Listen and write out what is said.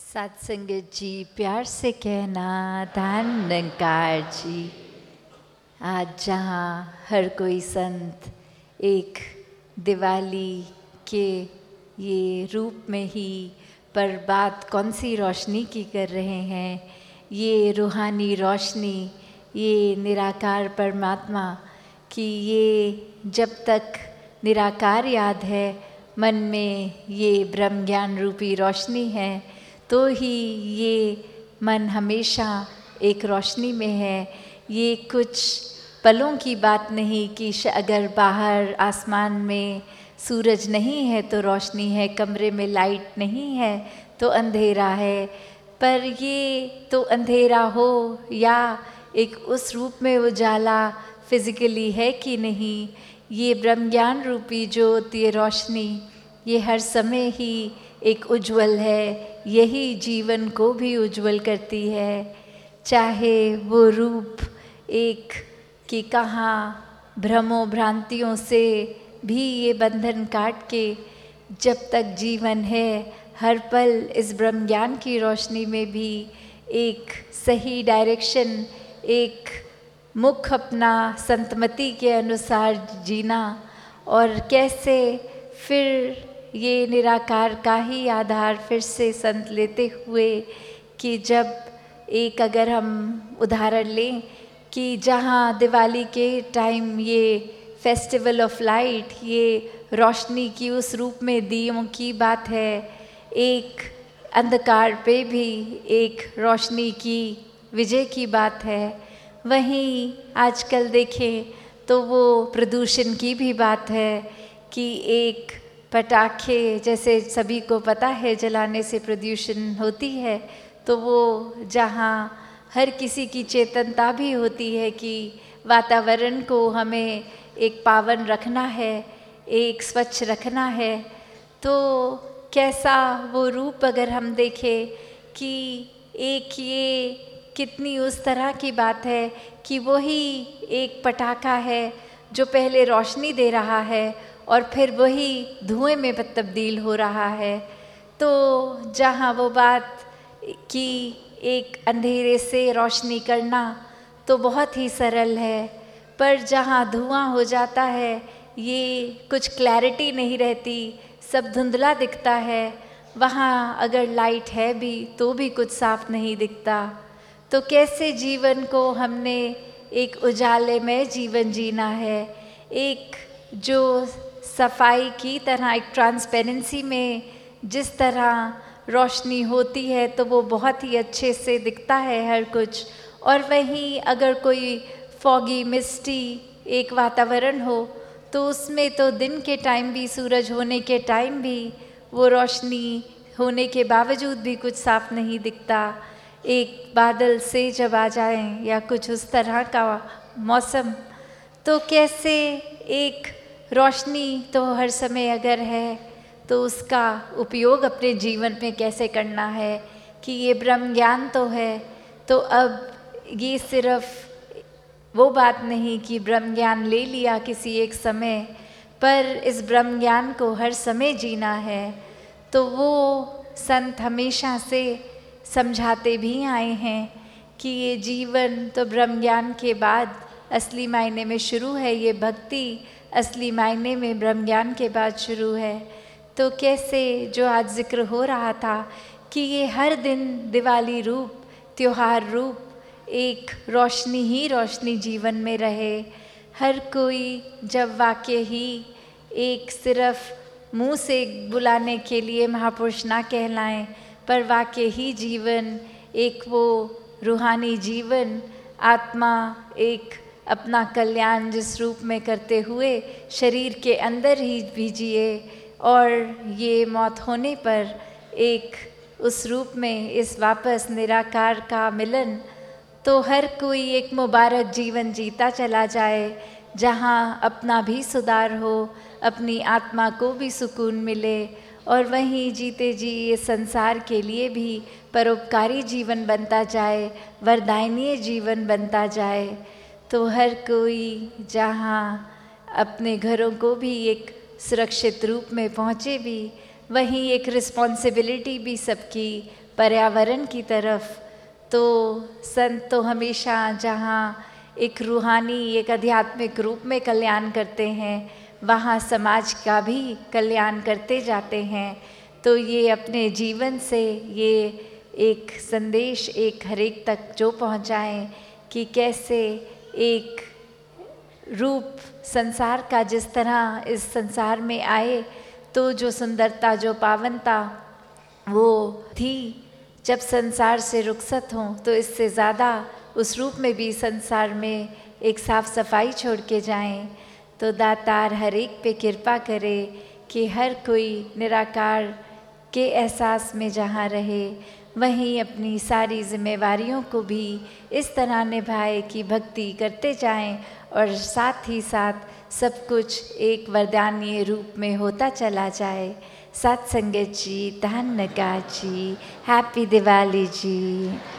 सत्संगत जी, प्यार से कहना धन निरंकार जी। आज जहाँ हर कोई संत एक दिवाली के ये रूप में ही पर बात कौन सी रोशनी की कर रहे हैं, ये रूहानी रोशनी, ये निराकार परमात्मा की, ये जब तक निराकार याद है मन में, ये ब्रह्म ज्ञान रूपी रोशनी है, तो ही ये मन हमेशा एक रोशनी में है। ये कुछ पलों की बात नहीं कि अगर बाहर आसमान में सूरज नहीं है तो रोशनी है, कमरे में लाइट नहीं है तो अंधेरा है, पर ये तो अंधेरा हो या एक उस रूप में उजाला फिजिकली है कि नहीं, ये ब्रह्म ज्ञान रूपी ज्योत, ये रोशनी, ये हर समय ही एक उज्जवल है। यही जीवन को भी उज्जवल करती है। चाहे वो रूप एक कि कहाँ भ्रमों भ्रांतियों से भी ये बंधन काट के, जब तक जीवन है हर पल इस ब्रह्म ज्ञान की रोशनी में भी एक सही डायरेक्शन, एक मुख अपना संतमति के अनुसार जीना, और कैसे फिर ये निराकार का ही आधार फिर से संत लेते हुए कि जब एक अगर हम उदाहरण लें कि जहाँ दिवाली के टाइम ये फेस्टिवल ऑफ लाइट, ये रोशनी की उस रूप में दियों की बात है, एक अंधकार पे भी एक रोशनी की विजय की बात है। वहीं आजकल देखें तो वो प्रदूषण की भी बात है कि एक पटाखे जैसे सभी को पता है जलाने से प्रदूषण होती है, तो वो जहाँ हर किसी की चेतनता भी होती है कि वातावरण को हमें एक पावन रखना है, एक स्वच्छ रखना है, तो कैसा वो रूप अगर हम देखें कि एक ये कितनी उस तरह की बात है कि वही एक पटाखा है जो पहले रोशनी दे रहा है और फिर वही धुएं में तब्दील हो रहा है। तो जहाँ वो बात कि एक अंधेरे से रोशनी करना तो बहुत ही सरल है, पर जहाँ धुआं हो जाता है, ये कुछ क्लैरिटी नहीं रहती, सब धुंधला दिखता है, वहाँ अगर लाइट है भी तो भी कुछ साफ नहीं दिखता। तो कैसे जीवन को हमने एक उजाले में जीवन जीना है, एक जो सफाई की तरह, एक ट्रांसपेरेंसी में जिस तरह रोशनी होती है तो वो बहुत ही अच्छे से दिखता है हर कुछ, और वहीं अगर कोई फॉगी मिस्टी एक वातावरण हो तो उसमें तो दिन के टाइम भी, सूरज होने के टाइम भी वो रोशनी होने के बावजूद भी कुछ साफ नहीं दिखता। एक बादल से जब आ जाए या कुछ उस तरह का मौसम, तो कैसे एक रोशनी तो हर समय अगर है तो उसका उपयोग अपने जीवन में कैसे करना है कि ये ब्रह्म ज्ञान तो है, तो अब ये सिर्फ वो बात नहीं कि ब्रह्म ज्ञान ले लिया किसी एक समय, पर इस ब्रह्म ज्ञान को हर समय जीना है। तो वो संत हमेशा से समझाते भी आए हैं कि ये जीवन तो ब्रह्म ज्ञान के बाद असली मायने में शुरू है, ये भक्ति असली मायने में ब्रह्म ज्ञान के बाद शुरू है। तो कैसे जो आज जिक्र हो रहा था कि ये हर दिन दिवाली रूप, त्योहार रूप, एक रोशनी ही रोशनी जीवन में रहे। हर कोई जब वाकई ही एक सिर्फ मुँह से बुलाने के लिए महापुरुष ना कहलाएं, पर वाकई ही जीवन एक वो रूहानी जीवन, आत्मा एक अपना कल्याण जिस रूप में करते हुए शरीर के अंदर ही भी जिए, और ये मौत होने पर एक उस रूप में इस वापस निराकार का मिलन, तो हर कोई एक मुबारक जीवन जीता चला जाए जहाँ अपना भी सुधार हो, अपनी आत्मा को भी सुकून मिले, और वहीं जीते जी ये संसार के लिए भी परोपकारी जीवन बनता जाए, वरदायनीय जीवन बनता जाए। तो हर कोई जहाँ अपने घरों को भी एक सुरक्षित रूप में पहुँचे भी, वहीं एक रिस्पॉन्सिबिलिटी भी सबकी पर्यावरण की तरफ। तो संत तो हमेशा जहाँ एक रूहानी, एक आध्यात्मिक रूप में कल्याण करते हैं, वहाँ समाज का भी कल्याण करते जाते हैं। तो ये अपने जीवन से ये एक संदेश एक हर एक तक जो पहुँचाएं कि कैसे एक रूप संसार का जिस तरह इस संसार में आए, तो जो सुंदरता, जो पावनता वो थी, जब संसार से रुखसत हों तो इससे ज़्यादा उस रूप में भी संसार में एक साफ सफाई छोड़ के जाएं। तो दातार हर एक पे कृपा करे कि हर कोई निराकार के एहसास में जहाँ रहे, वहीं अपनी सारी जिम्मेवारियों को भी इस तरह निभाए कि भक्ति करते जाएं और साथ ही साथ सब कुछ एक वरदानीय रूप में होता चला जाए। सत्संगत जी, धन्यवाद जी, हैप्पी दिवाली जी।